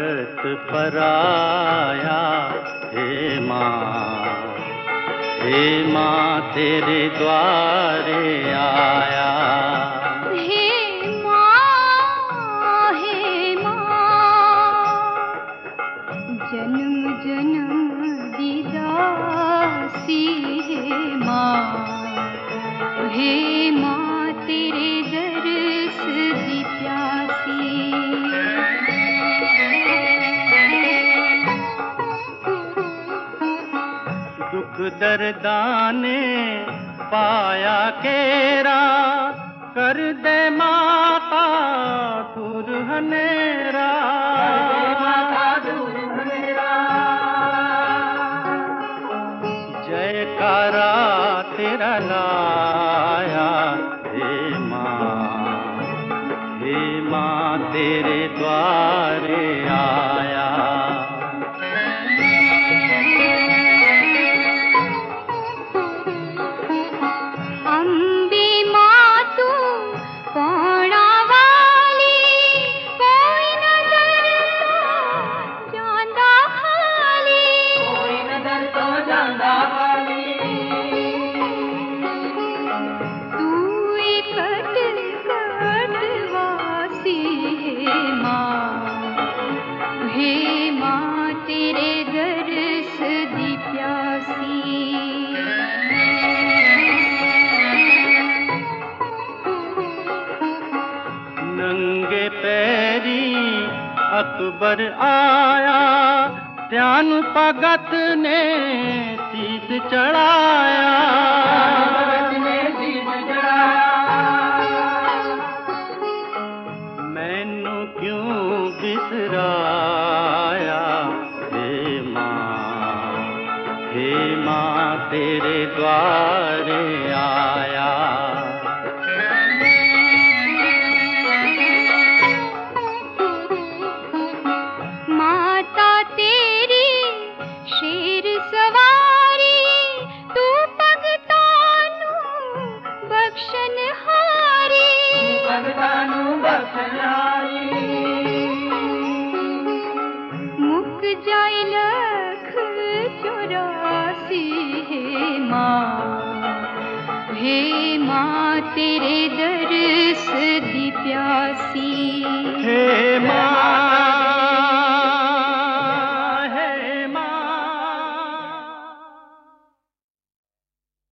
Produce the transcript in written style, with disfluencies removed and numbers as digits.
जगत पर आया। हे माँ तेरे द्वारे आया। जन्म जन्म दी दासी हे माँ तेरे दरस दी प्यासी। दुख दर्दाने पाया केरा, कर दे माता दूर हनेरा। जयकारा तेरा लाया। हे माँ तेरे द्वारे आया। अम्बे माँ तू पौड़ा वाली, कोई नजर तो जांदा खाली, कोई नजर तो जांदा खाली। तू एक कटवासी हे माँ तेरे दरस दी प्यासी। नंगे पैरी अकबर आया, ध्यान भगत ने शीस चढ़ाया। मैनू क्यों बिसराया। हे माँ तेरे द्वारे आया। माता तेरी शेर सवारी, तू भगतानू बख्शनहारी, मुक जाए लख 84 हे माँ तेरे